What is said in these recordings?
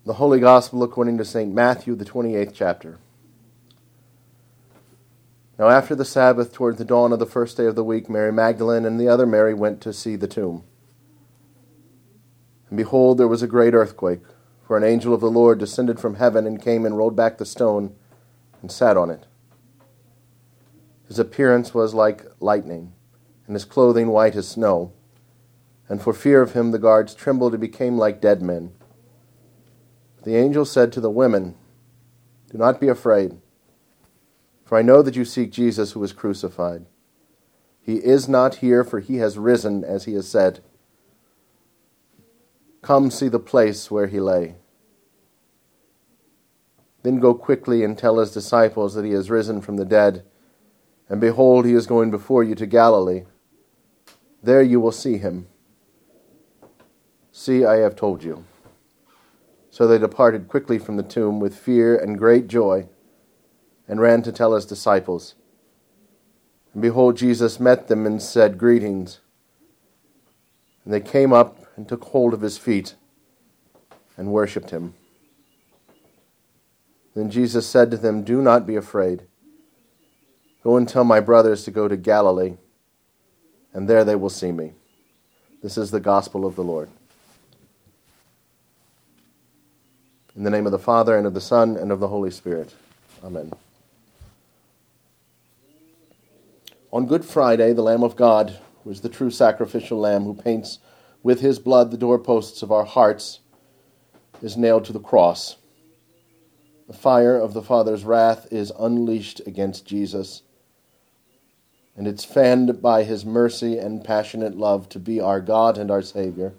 The Holy Gospel according to St. Matthew, the 28th chapter. Now after the Sabbath, toward the dawn of the first day of the week, Mary Magdalene and the other Mary went to see the tomb. And behold, there was a great earthquake, for an angel of the Lord descended from heaven and came and rolled back the stone and sat on it. His appearance was like lightning, and his clothing white as snow. And for fear of him the guards trembled and became like dead men. The angel said to the women, "Do not be afraid, for I know that you seek Jesus who was crucified. He is not here, for he has risen, as he has said. Come see the place where he lay. Then go quickly and tell his disciples that he has risen from the dead, and behold, he is going before you to Galilee. There you will see him. See, I have told you." So they departed quickly from the tomb with fear and great joy, and ran to tell his disciples. And behold, Jesus met them and said, "Greetings." And they came up and took hold of his feet and worshipped him. Then Jesus said to them, "Do not be afraid. Go and tell my brothers to go to Galilee, and there they will see me." This is the gospel of the Lord. In the name of the Father, and of the Son, and of the Holy Spirit. Amen. On Good Friday, the Lamb of God, who is the true sacrificial lamb, who paints with his blood the doorposts of our hearts, is nailed to the cross. The fire of the Father's wrath is unleashed against Jesus, and it's fanned by his mercy and passionate love to be our God and our Savior.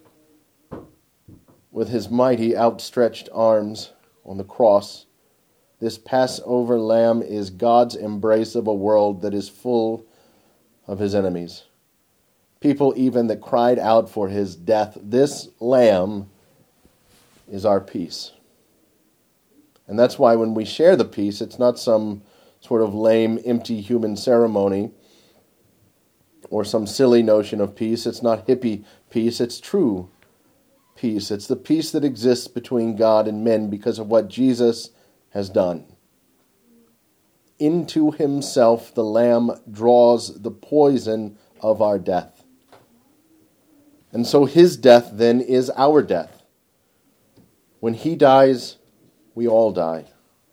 With his mighty outstretched arms on the cross, this Passover lamb is God's embrace of a world that is full of his enemies. People even that cried out for his death. This lamb is our peace. And that's why when we share the peace, it's not some sort of lame, empty human ceremony or some silly notion of peace. It's not hippie peace, it's true peace. It's the peace that exists between God and men because of what Jesus has done. Into himself the Lamb draws the poison of our death. And so his death then is our death. When he dies, we all die.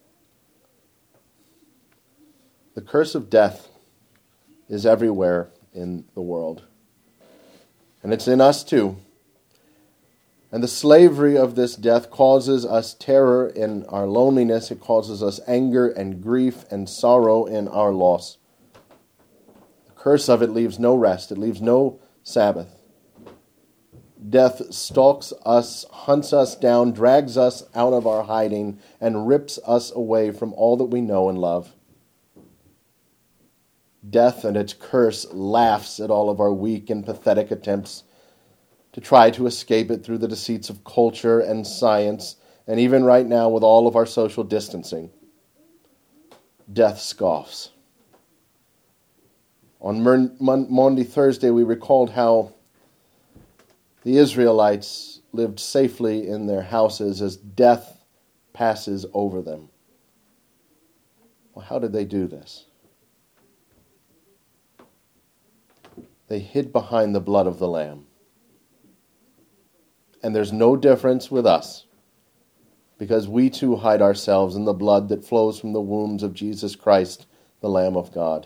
The curse of death is everywhere in the world. And it's in us too. And the slavery of this death causes us terror in our loneliness. It causes us anger and grief and sorrow in our loss. The curse of it leaves no rest. It leaves no Sabbath. Death stalks us, hunts us down, drags us out of our hiding, and rips us away from all that we know and love. Death and its curse laughs at all of our weak and pathetic attempts to try to escape it through the deceits of culture and science, and even right now with all of our social distancing. Death scoffs. On Maundy Thursday, we recalled how the Israelites lived safely in their houses as death passes over them. Well, how did they do this? They hid behind the blood of the Lamb. And there's no difference with us, because we too hide ourselves in the blood that flows from the wounds of Jesus Christ, the Lamb of God.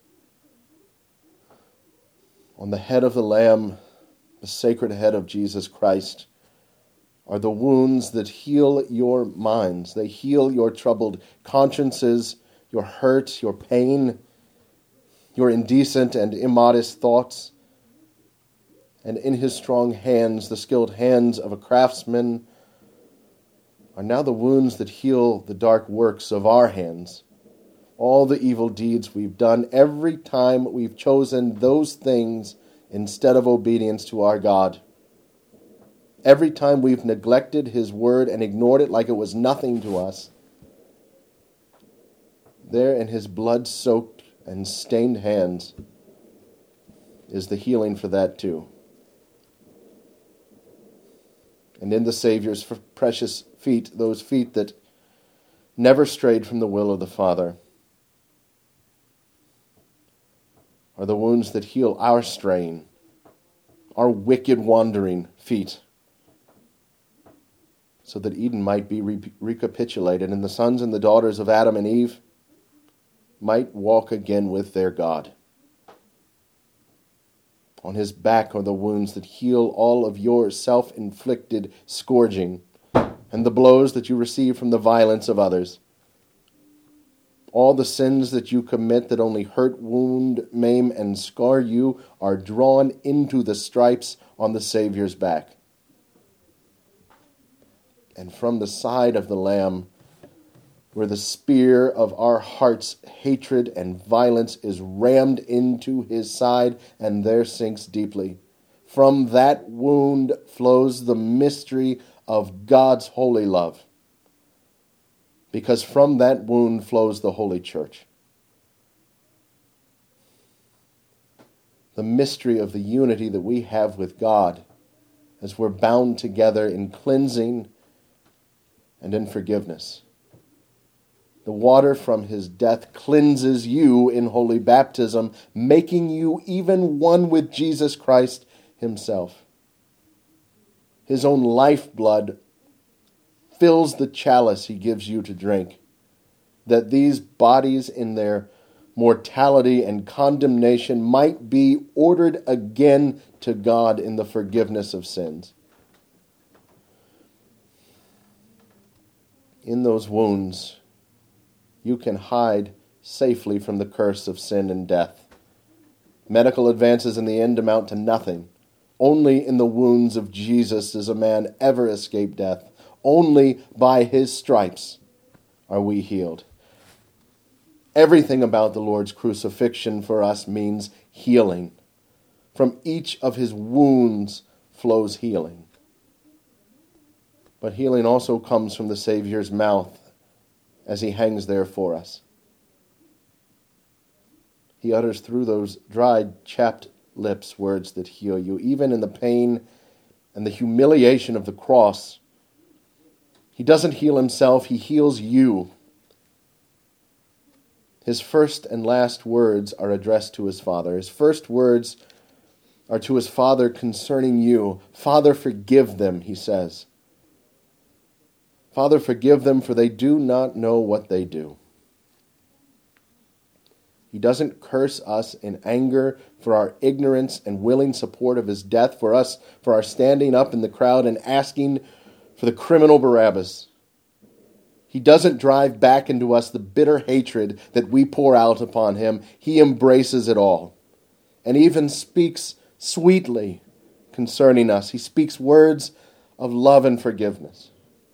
On the head of the Lamb, the sacred head of Jesus Christ, are the wounds that heal your minds. They heal your troubled consciences, your hurt, your pain, your indecent and immodest thoughts. And in his strong hands, the skilled hands of a craftsman, are now the wounds that heal the dark works of our hands. All the evil deeds we've done, every time we've chosen those things instead of obedience to our God. Every time we've neglected his word and ignored it like it was nothing to us. There in his blood-soaked and stained hands is the healing for that too. And in the Savior's precious feet, those feet that never strayed from the will of the Father, are the wounds that heal our straying, our wicked wandering feet, so that Eden might be recapitulated and the sons and the daughters of Adam and Eve might walk again with their God. On his back are the wounds that heal all of your self-inflicted scourging and the blows that you receive from the violence of others. All the sins that you commit that only hurt, wound, maim, and scar you are drawn into the stripes on the Savior's back. And from the side of the Lamb, where the spear of our heart's hatred and violence is rammed into his side and there sinks deeply, from that wound flows the mystery of God's holy love. Because from that wound flows the Holy Church. The mystery of the unity that we have with God as we're bound together in cleansing and in forgiveness. The water from his death cleanses you in holy baptism, making you even one with Jesus Christ himself. His own lifeblood fills the chalice he gives you to drink, that these bodies in their mortality and condemnation might be ordered again to God in the forgiveness of sins. In those wounds, you can hide safely from the curse of sin and death. Medical advances in the end amount to nothing. Only in the wounds of Jesus does a man ever escape death. Only by his stripes are we healed. Everything about the Lord's crucifixion for us means healing. From each of his wounds flows healing. But healing also comes from the Savior's mouth as he hangs there for us. He utters through those dried, chapped lips words that heal you. Even in the pain and the humiliation of the cross, he doesn't heal himself, he heals you. His first and last words are addressed to his Father. His first words are to his Father concerning you. Father, forgive them, he says. Father, forgive them, for they do not know what they do. He doesn't curse us in anger for our ignorance and willing support of his death, for our standing up in the crowd and asking for the criminal Barabbas. He doesn't drive back into us the bitter hatred that we pour out upon him. He embraces it all and even speaks sweetly concerning us. He speaks words of love and forgiveness.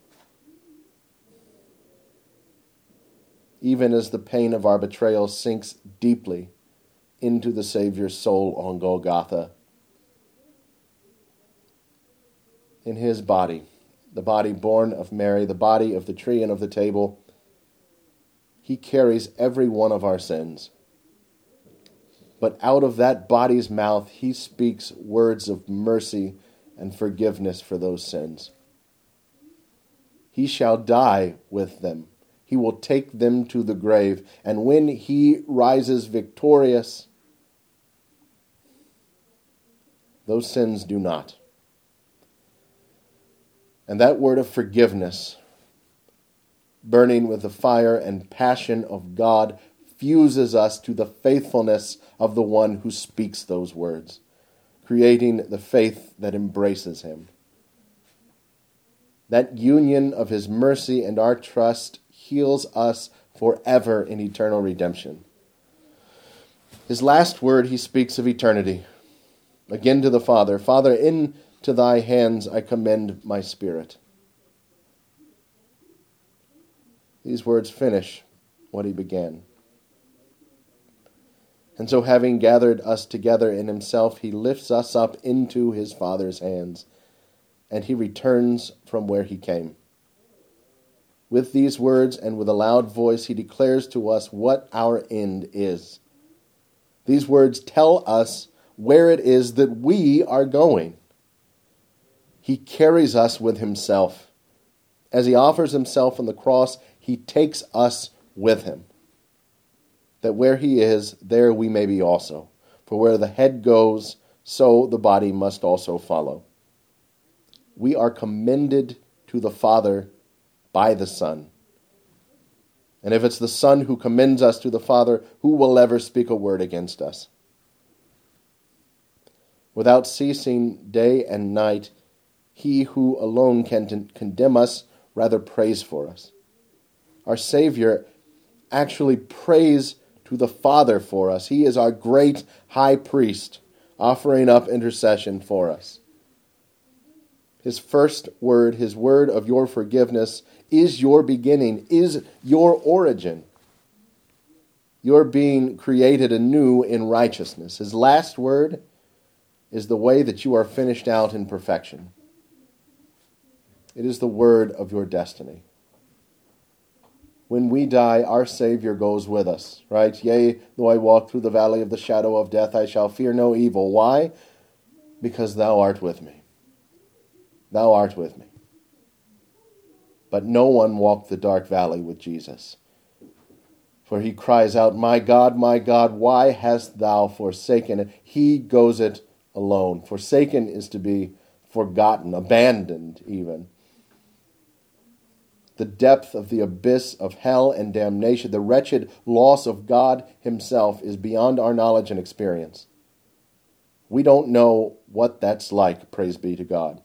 Even as the pain of our betrayal sinks deeply into the Savior's soul on Golgotha. In his body, the body born of Mary, the body of the tree and of the table, he carries every one of our sins. But out of that body's mouth, he speaks words of mercy and forgiveness for those sins. He shall die with them. He will take them to the grave. And when he rises victorious, those sins do not. And that word of forgiveness, burning with the fire and passion of God, fuses us to the faithfulness of the one who speaks those words, creating the faith that embraces him. That union of his mercy and our trust heals us forever in eternal redemption. His last word, he speaks of eternity. Again to the Father, Father, into thy hands I commend my spirit. These words finish what he began. And so having gathered us together in himself, he lifts us up into his Father's hands, and he returns from where he came. With these words and with a loud voice, he declares to us what our end is. These words tell us where it is that we are going. He carries us with himself. As he offers himself on the cross, he takes us with him, that where he is, there we may be also. For where the head goes, so the body must also follow. We are commended to the Father by the Son. And if it's the Son who commends us to the Father, who will ever speak a word against us? Without ceasing day and night, he who alone can condemn us rather prays for us. Our Savior actually prays to the Father for us. He is our great high priest, offering up intercession for us. His first word, his word of your forgiveness, is your beginning, is your origin. You're being created anew in righteousness. His last word is the way that you are finished out in perfection. It is the word of your destiny. When we die, our Savior goes with us, right? Yea, though I walk through the valley of the shadow of death, I shall fear no evil. Why? Because thou art with me. Thou art with me. But no one walked the dark valley with Jesus. For he cries out, my God, why hast thou forsaken it? He goes it alone. Forsaken is to be forgotten, abandoned even. The depth of the abyss of hell and damnation, the wretched loss of God himself is beyond our knowledge and experience. We don't know what that's like, praise be to God.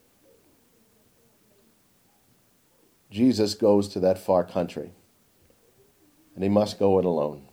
Jesus goes to that far country, and he must go it alone.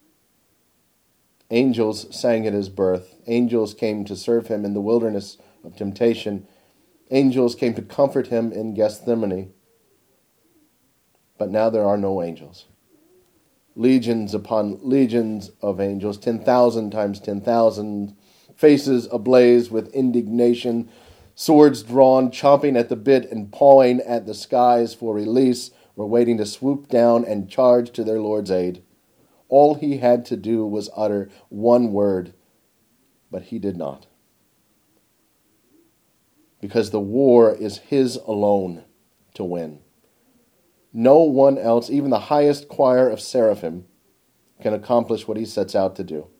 Angels sang at his birth. Angels came to serve him in the wilderness of temptation. Angels came to comfort him in Gethsemane. But now there are no angels. Legions upon legions of angels, 10,000 times 10,000, faces ablaze with indignation, swords drawn, chomping at the bit and pawing at the skies for release, were waiting to swoop down and charge to their Lord's aid. All he had to do was utter one word, but he did not. Because the war is his alone to win. No one else, even the highest choir of seraphim, can accomplish what he sets out to do.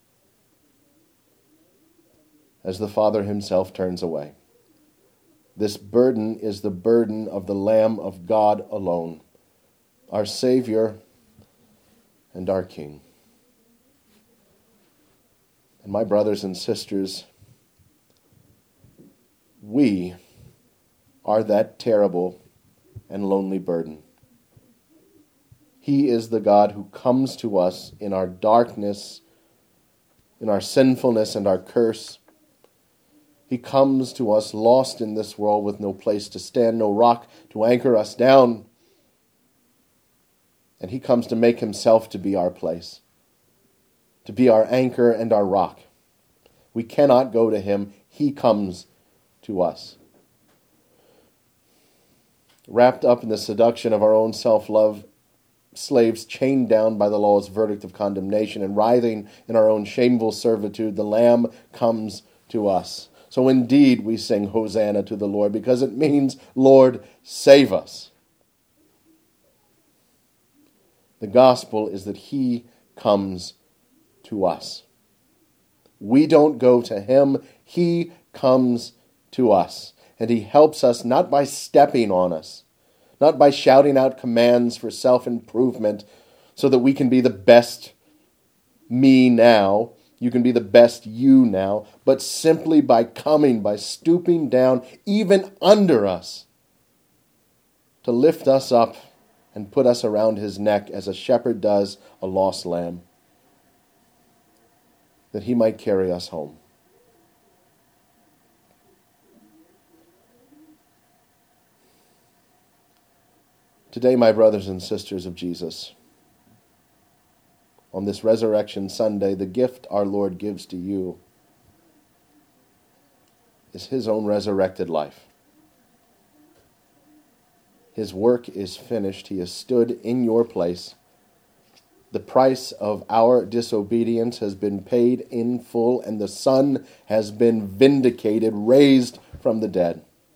As the Father himself turns away. This burden is the burden of the Lamb of God alone, our Savior and our King. And my brothers and sisters, we are that terrible and lonely burden. He is the God who comes to us in our darkness, in our sinfulness and our curse. He comes to us lost in this world with no place to stand, no rock to anchor us down. And he comes to make himself to be our place, to be our anchor and our rock. We cannot go to him. He comes to us. Wrapped up in the seduction of our own self-love, slaves chained down by the law's verdict of condemnation and writhing in our own shameful servitude, the Lamb comes to us. So indeed we sing Hosanna to the Lord, because it means, Lord, save us. The gospel is that he comes to us. We don't go to him, he comes to us. And he helps us not by stepping on us, not by shouting out commands for self-improvement so that we can be the best me now, you can be the best you now, but simply by coming, by stooping down even under us to lift us up and put us around his neck as a shepherd does a lost lamb, that he might carry us home. Today, my brothers and sisters of Jesus, on this Resurrection Sunday, the gift our Lord gives to you is his own resurrected life. His work is finished. He has stood in your place. The price of our disobedience has been paid in full, and the Son has been vindicated, raised from the dead.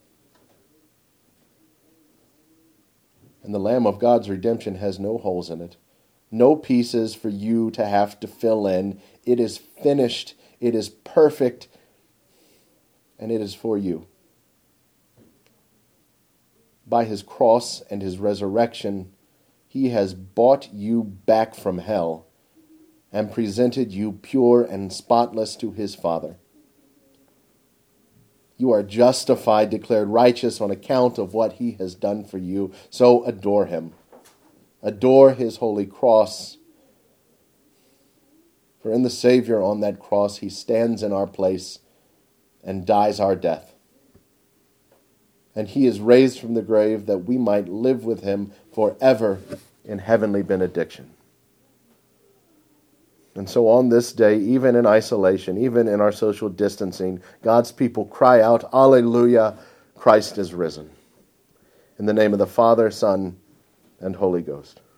And the Lamb of God's redemption has no holes in it, no pieces for you to have to fill in. It is finished, it is perfect, and it is for you. By his cross and his resurrection, he has bought you back from hell and presented you pure and spotless to his Father. You are justified, declared righteous on account of what he has done for you. So adore him. Adore his holy cross. For in the Savior on that cross, he stands in our place and dies our death. And he is raised from the grave that we might live with him forever in heavenly benediction. And so on this day, even in isolation, even in our social distancing, God's people cry out, Alleluia, Christ is risen. In the name of the Father, Son, and Holy Ghost.